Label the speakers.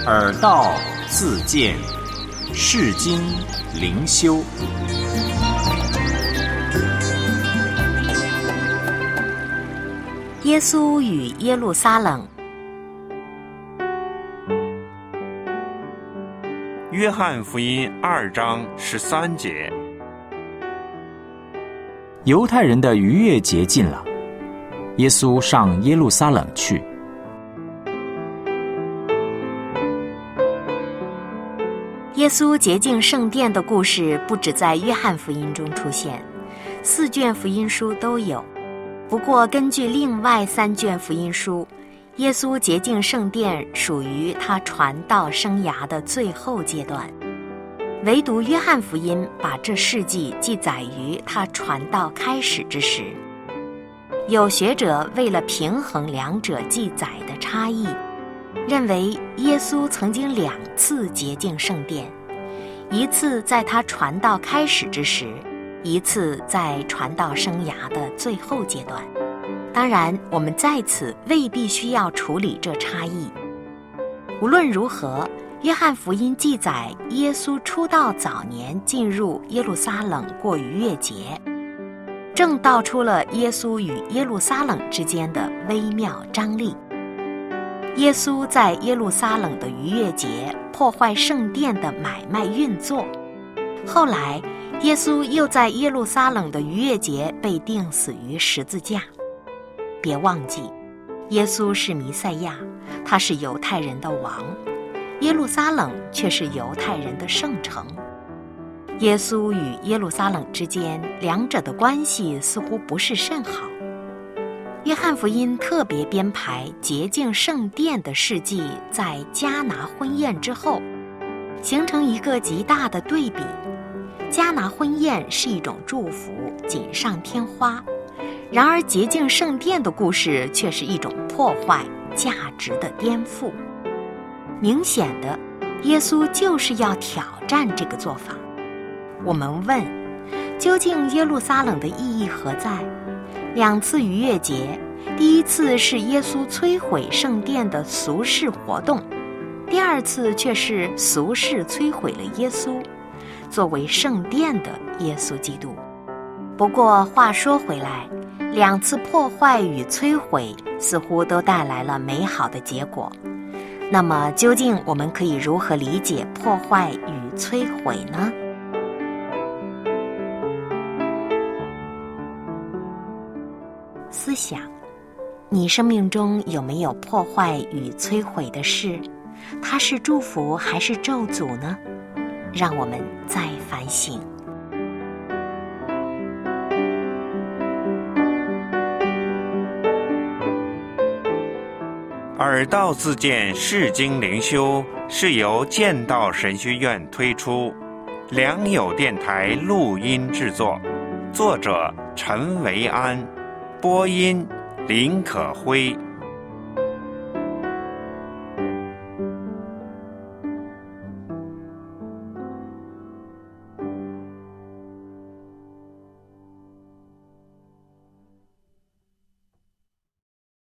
Speaker 1: 耳道自见，世经灵修。
Speaker 2: 耶稣与耶路撒冷。
Speaker 3: 约翰福音2章13节。
Speaker 1: 犹太人的逾越节近了，耶稣上耶路撒冷去。
Speaker 2: 耶稣洁净圣殿的故事不只在约翰福音中出现，4卷福音书都有。不过根据另外3卷福音书，耶稣洁净圣殿属于他传道生涯的最后阶段，唯独约翰福音把这事迹记载于他传道开始之时。有学者为了平衡两者记载的差异，认为耶稣曾经2次洁净圣殿，一次在他传道开始之时，一次在传道生涯的最后阶段。当然，我们在此未必需要处理这差异。无论如何，约翰福音记载耶稣出道早年进入耶路撒冷过逾越节，正道出了耶稣与耶路撒冷之间的微妙张力。耶稣在耶路撒冷的逾越节破坏圣殿的买卖运作，后来耶稣又在耶路撒冷的逾越节被钉死于十字架。别忘记，耶稣是弥赛亚，他是犹太人的王，耶路撒冷却是犹太人的圣城。耶稣与耶路撒冷之间两者的关系似乎不是甚好。约翰福音特别编排洁净圣殿的事迹在迦拿婚宴之后，形成一个极大的对比。迦拿婚宴是一种祝福，锦上添花，然而洁净圣殿的故事却是一种破坏，价值的颠覆。明显的，耶稣就是要挑战这个做法。我们问，究竟耶路撒冷的意义何在？2次逾越节，第一次是耶稣摧毁圣殿的俗世活动，第2次却是俗世摧毁了耶稣，作为圣殿的耶稣基督。不过话说回来，2次破坏与摧毁似乎都带来了美好的结果。那么究竟我们可以如何理解破坏与摧毁呢？思想，你生命中有没有破坏与摧毁的事？它是祝福还是咒诅呢？让我们再反省。
Speaker 3: 耳道自见世经灵修是由剑道神学院推出，良友电台录音制作，作者陈维安，播音林可辉。